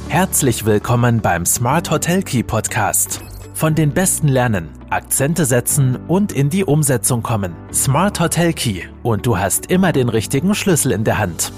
Herzlich willkommen beim Smart Hotel Key Podcast. Von den Besten lernen, Akzente setzen und in die Umsetzung kommen. Smart Hotel Key und du hast immer den richtigen Schlüssel in der Hand.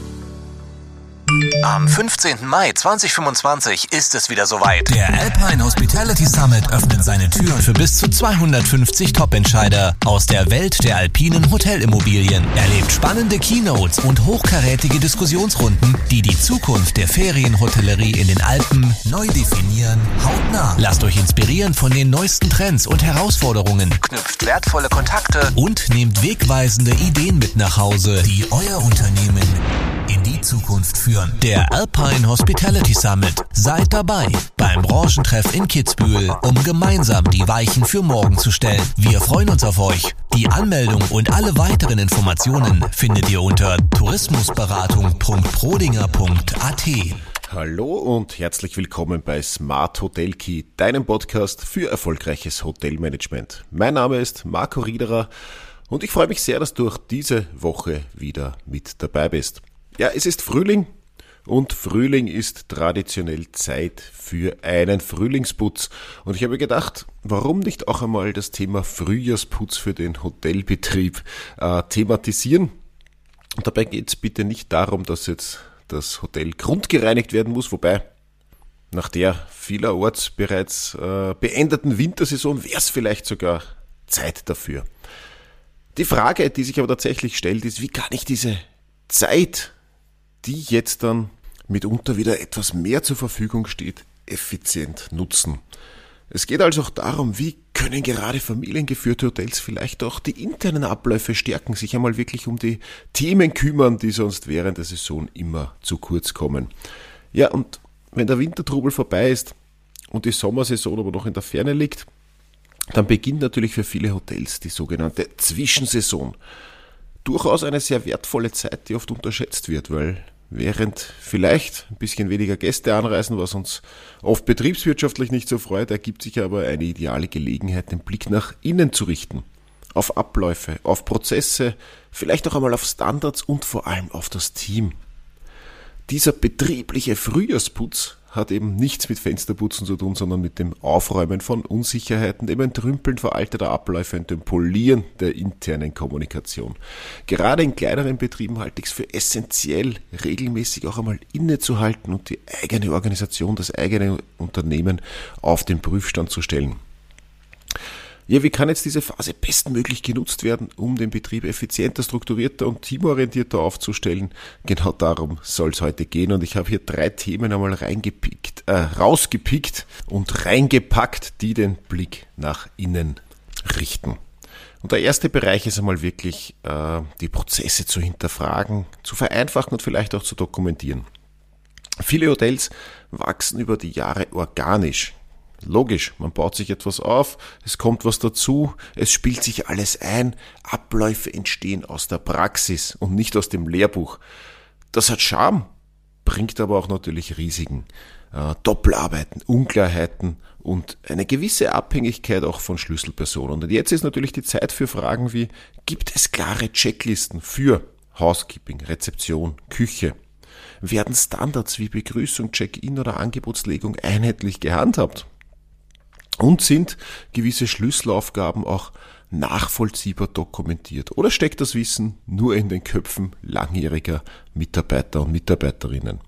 Am 15. Mai 2025 ist es wieder soweit. Der Alpine Hospitality Summit öffnet seine Türen für bis zu 250 Top-Entscheider aus der Welt der alpinen Hotelimmobilien. Erlebt spannende Keynotes und hochkarätige Diskussionsrunden, die die Zukunft der Ferienhotellerie in den Alpen neu definieren, hautnah. Lasst euch inspirieren von den neuesten Trends und Herausforderungen. Knüpft wertvolle Kontakte Und nehmt wegweisende Ideen mit nach Hause, die euer Unternehmen in die Zukunft führen. Der Alpine Hospitality Summit. Seid dabei beim Branchentreff in Kitzbühel, um gemeinsam die Weichen für morgen zu stellen. Wir freuen uns auf euch. Die Anmeldung und alle weiteren Informationen findet ihr unter tourismusberatung.prodinger.at. Hallo und herzlich willkommen bei Smart Hotel Key, deinem Podcast für erfolgreiches Hotelmanagement. Mein Name ist Marco Riederer und ich freue mich sehr, dass du auch diese Woche wieder mit dabei bist. Ja, es ist Frühling und Frühling ist traditionell Zeit für einen Frühlingsputz. Und ich habe gedacht, warum nicht auch einmal das Thema Frühjahrsputz für den Hotelbetrieb thematisieren. Und dabei geht es bitte nicht darum, dass jetzt das Hotel grundgereinigt werden muss, wobei nach der vielerorts bereits beendeten Wintersaison wäre es vielleicht sogar Zeit dafür. Die Frage, die sich aber tatsächlich stellt, ist, wie kann ich diese Zeit, die jetzt dann mitunter wieder etwas mehr zur Verfügung steht, effizient nutzen. Es geht also auch darum, wie können gerade familiengeführte Hotels vielleicht auch die internen Abläufe stärken, sich einmal wirklich um die Themen kümmern, die sonst während der Saison immer zu kurz kommen. Ja, und wenn der Wintertrubel vorbei ist und die Sommersaison aber noch in der Ferne liegt, dann beginnt natürlich für viele Hotels die sogenannte Zwischensaison. Durchaus eine sehr wertvolle Zeit, die oft unterschätzt wird, weil während vielleicht ein bisschen weniger Gäste anreisen, was uns oft betriebswirtschaftlich nicht so freut, ergibt sich aber eine ideale Gelegenheit, den Blick nach innen zu richten. Auf Abläufe, auf Prozesse, vielleicht auch einmal auf Standards und vor allem auf das Team. Dieser betriebliche Frühjahrsputz hat eben nichts mit Fensterputzen zu tun, sondern mit dem Aufräumen von Unsicherheiten, dem Entrümpeln veralteter Abläufe und dem Polieren der internen Kommunikation. Gerade in kleineren Betrieben halte ich es für essentiell, regelmäßig auch einmal innezuhalten und die eigene Organisation, das eigene Unternehmen auf den Prüfstand zu stellen. Ja, wie kann jetzt diese Phase bestmöglich genutzt werden, um den Betrieb effizienter, strukturierter und teamorientierter aufzustellen? Genau darum soll es heute gehen und ich habe hier 3 Themen einmal rausgepickt und reingepackt, die den Blick nach innen richten. Und der erste Bereich ist einmal wirklich die Prozesse zu hinterfragen, zu vereinfachen und vielleicht auch zu dokumentieren. Viele Hotels wachsen über die Jahre organisch. Logisch, man baut sich etwas auf, es kommt was dazu, es spielt sich alles ein, Abläufe entstehen aus der Praxis und nicht aus dem Lehrbuch. Das hat Charme, bringt aber auch natürlich Risiken, Doppelarbeiten, Unklarheiten und eine gewisse Abhängigkeit auch von Schlüsselpersonen. Und jetzt ist natürlich die Zeit für Fragen wie, gibt es klare Checklisten für Housekeeping, Rezeption, Küche? Werden Standards wie Begrüßung, Check-in oder Angebotslegung einheitlich gehandhabt? Und sind gewisse Schlüsselaufgaben auch nachvollziehbar dokumentiert? Oder steckt das Wissen nur in den Köpfen langjähriger Mitarbeiter und Mitarbeiterinnen?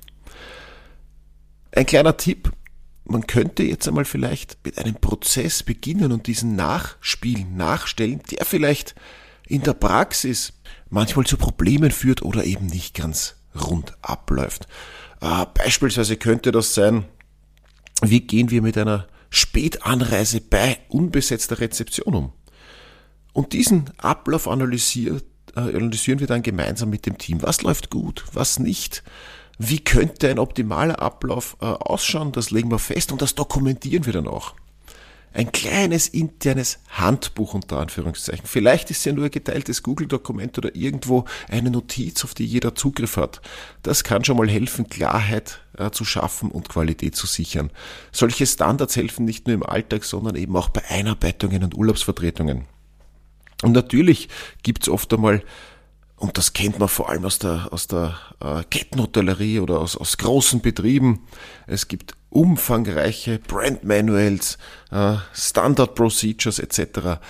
Ein kleiner Tipp, man könnte jetzt einmal vielleicht mit einem Prozess beginnen und diesen nachstellen, der vielleicht in der Praxis manchmal zu Problemen führt oder eben nicht ganz rund abläuft. Beispielsweise könnte das sein, wie gehen wir mit einer Spätanreise bei unbesetzter Rezeption um? Und diesen Ablauf analysieren wir dann gemeinsam mit dem Team. Was läuft gut, was nicht? Wie könnte ein optimaler Ablauf ausschauen? Das legen wir fest und das dokumentieren wir dann auch. Ein kleines internes Handbuch unter Anführungszeichen. Vielleicht ist es ja nur ein geteiltes Google-Dokument oder irgendwo eine Notiz, auf die jeder Zugriff hat. Das kann schon mal helfen, Klarheit zu schaffen und Qualität zu sichern. Solche Standards helfen nicht nur im Alltag, sondern eben auch bei Einarbeitungen und Urlaubsvertretungen. Und natürlich gibt es oft einmal Und das kennt man vor allem aus der Kettenhotellerie oder aus großen Betrieben. Es gibt umfangreiche Brand Manuals, Standard Procedures etc.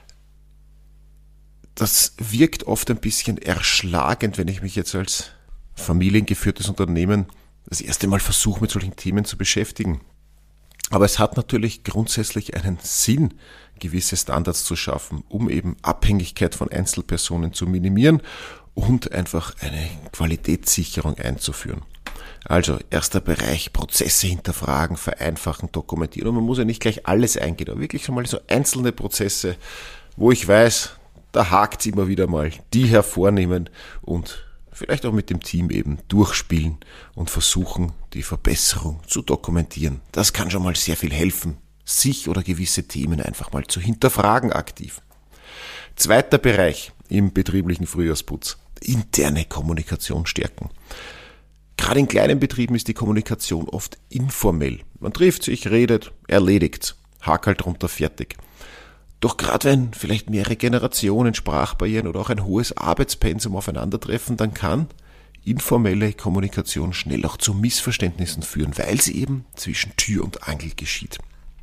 Das wirkt oft ein bisschen erschlagend, wenn ich mich jetzt als familiengeführtes Unternehmen das erste Mal versuche, mit solchen Themen zu beschäftigen. Aber es hat natürlich grundsätzlich einen Sinn, gewisse Standards zu schaffen, um eben Abhängigkeit von Einzelpersonen zu minimieren und einfach eine Qualitätssicherung einzuführen. Also erster Bereich, Prozesse hinterfragen, vereinfachen, dokumentieren. Und man muss ja nicht gleich alles eingehen, aber wirklich schon mal so einzelne Prozesse, wo ich weiß, da hakt es immer wieder mal, die hervornehmen und vielleicht auch mit dem Team eben durchspielen und versuchen, die Verbesserung zu dokumentieren. Das kann schon mal sehr viel helfen, sich oder gewisse Themen einfach mal zu hinterfragen aktiv. Zweiter Bereich im betrieblichen Frühjahrsputz, interne Kommunikation stärken. Gerade in kleinen Betrieben ist die Kommunikation oft informell. Man trifft sich, redet, erledigt, Hakerl drunter, fertig. Doch gerade wenn vielleicht mehrere Generationen, Sprachbarrieren oder auch ein hohes Arbeitspensum aufeinandertreffen, dann kann informelle Kommunikation schnell auch zu Missverständnissen führen, weil sie eben zwischen Tür und Angel geschieht.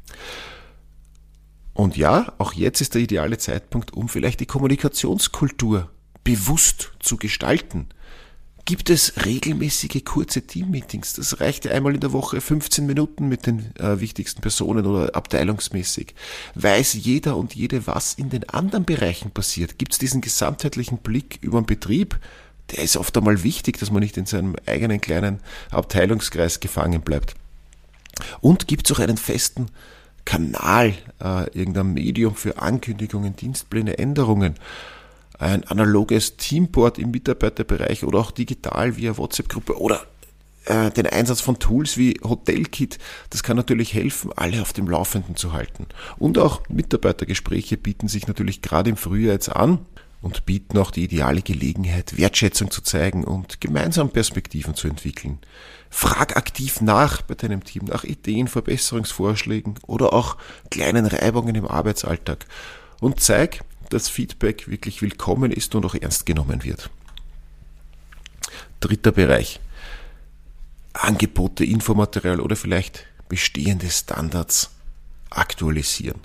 Und ja, auch jetzt ist der ideale Zeitpunkt, um vielleicht die Kommunikationskultur bewusst zu gestalten. Gibt es regelmäßige kurze Teammeetings? Das reicht ja einmal in der Woche 15 Minuten mit den wichtigsten Personen oder abteilungsmäßig. Weiß jeder und jede, was in den anderen Bereichen passiert? Gibt es diesen gesamtheitlichen Blick über den Betrieb? Der ist oft einmal wichtig, dass man nicht in seinem eigenen kleinen Abteilungskreis gefangen bleibt. Und gibt es auch einen festen Kanal, irgendein Medium für Ankündigungen, Dienstpläne, Änderungen? Ein analoges Teamboard im Mitarbeiterbereich oder auch digital via WhatsApp-Gruppe oder den Einsatz von Tools wie Hotelkit, das kann natürlich helfen, alle auf dem Laufenden zu halten. Und auch Mitarbeitergespräche bieten sich natürlich gerade im Frühjahr jetzt an und bieten auch die ideale Gelegenheit, Wertschätzung zu zeigen und gemeinsam Perspektiven zu entwickeln. Frag aktiv nach bei deinem Team, nach Ideen, Verbesserungsvorschlägen oder auch kleinen Reibungen im Arbeitsalltag und zeig, dass Feedback wirklich willkommen ist und auch ernst genommen wird. Dritter Bereich. Angebote, Infomaterial oder vielleicht bestehende Standards aktualisieren.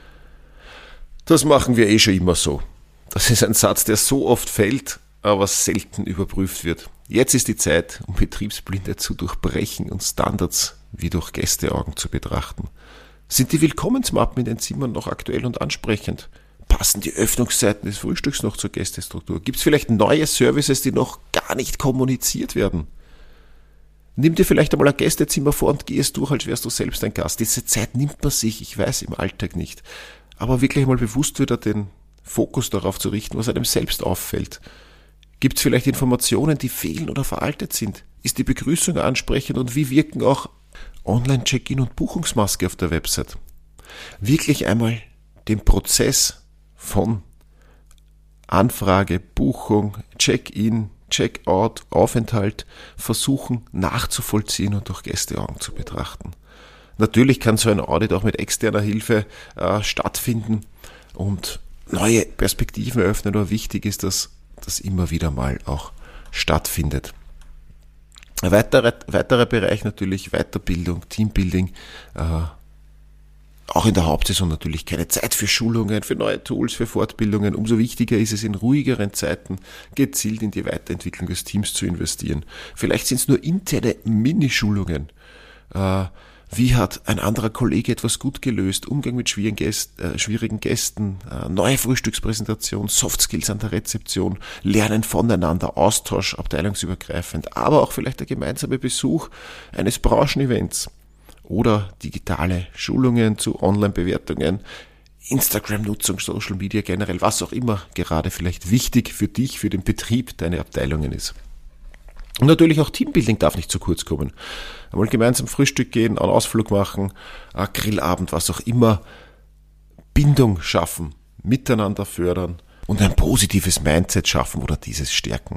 Das machen wir schon immer so. Das ist ein Satz, der so oft fällt, aber selten überprüft wird. Jetzt ist die Zeit, um Betriebsblindheit zu durchbrechen und Standards wie durch Gästeaugen zu betrachten. Sind die Willkommensmappen in den Zimmern noch aktuell und ansprechend? Passen die Öffnungszeiten des Frühstücks noch zur Gästestruktur? Gibt es vielleicht neue Services, die noch gar nicht kommuniziert werden? Nimm dir vielleicht einmal ein Gästezimmer vor und geh es durch, als wärst du selbst ein Gast. Diese Zeit nimmt man sich, ich weiß, im Alltag nicht. Aber wirklich mal bewusst wieder den Fokus darauf zu richten, was einem selbst auffällt. Gibt es vielleicht Informationen, die fehlen oder veraltet sind? Ist die Begrüßung ansprechend und wie wirken auch Online-Check-in und Buchungsmaske auf der Website? Wirklich einmal den Prozess von Anfrage, Buchung, Check-in, Check-out, Aufenthalt versuchen nachzuvollziehen und durch Gästeaugen zu betrachten. Natürlich kann so ein Audit auch mit externer Hilfe stattfinden und neue Perspektiven eröffnen, aber wichtig ist, dass das immer wieder mal auch stattfindet. Ein weiterer Bereich natürlich Weiterbildung, Teambuilding, auch in der Hauptsaison natürlich keine Zeit für Schulungen, für neue Tools, für Fortbildungen. Umso wichtiger ist es in ruhigeren Zeiten gezielt in die Weiterentwicklung des Teams zu investieren. Vielleicht sind es nur interne Minischulungen. Wie hat ein anderer Kollege etwas gut gelöst? Umgang mit schwierigen Gästen, neue Frühstückspräsentation, Soft Skills an der Rezeption, Lernen voneinander, Austausch abteilungsübergreifend, aber auch vielleicht der gemeinsame Besuch eines Branchenevents. Oder digitale Schulungen zu Online-Bewertungen, Instagram-Nutzung, Social Media generell, was auch immer gerade vielleicht wichtig für dich, für den Betrieb deiner Abteilungen ist. Und natürlich auch Teambuilding darf nicht zu kurz kommen. Einmal gemeinsam Frühstück gehen, einen Ausflug machen, einen Grillabend, was auch immer. Bindung schaffen, miteinander fördern und ein positives Mindset schaffen oder dieses stärken.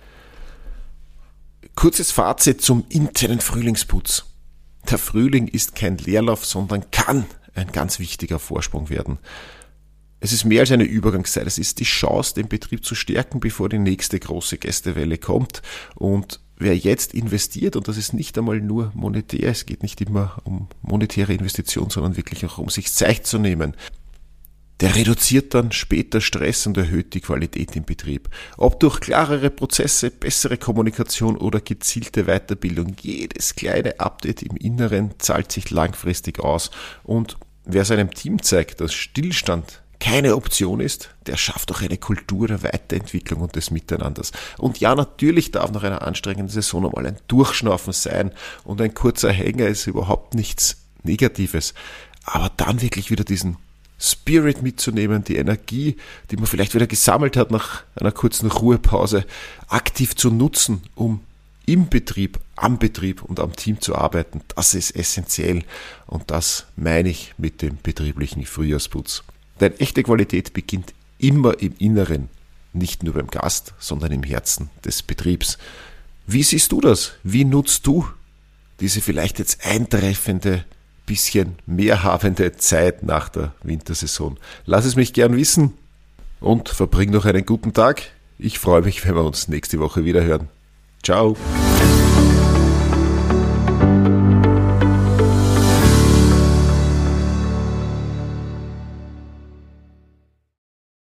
Kurzes Fazit zum internen Frühlingsputz. Der Frühling ist kein Leerlauf, sondern kann ein ganz wichtiger Vorsprung werden. Es ist mehr als eine Übergangszeit, es ist die Chance, den Betrieb zu stärken, bevor die nächste große Gästewelle kommt. Und wer jetzt investiert, und das ist nicht einmal nur monetär, es geht nicht immer um monetäre Investitionen, sondern wirklich auch um sich Zeit zu nehmen, der reduziert dann später Stress und erhöht die Qualität im Betrieb. Ob durch klarere Prozesse, bessere Kommunikation oder gezielte Weiterbildung, jedes kleine Update im Inneren zahlt sich langfristig aus. Und wer seinem Team zeigt, dass Stillstand keine Option ist, der schafft auch eine Kultur der Weiterentwicklung und des Miteinanders. Und ja, natürlich darf nach einer anstrengenden Saison einmal ein Durchschnaufen sein und ein kurzer Hänger ist überhaupt nichts Negatives. Aber dann wirklich wieder diesen Spirit mitzunehmen, die Energie, die man vielleicht wieder gesammelt hat nach einer kurzen Ruhepause, aktiv zu nutzen, um im Betrieb, am Betrieb und am Team zu arbeiten, das ist essentiell. Und das meine ich mit dem betrieblichen Frühjahrsputz. Denn echte Qualität beginnt immer im Inneren, nicht nur beim Gast, sondern im Herzen des Betriebs. Wie siehst du das? Wie nutzt du diese vielleicht jetzt eintreffende, bisschen mehr habende Zeit nach der Wintersaison? Lass es mich gern wissen und verbring noch einen guten Tag. Ich freue mich, wenn wir uns nächste Woche wieder hören. Ciao!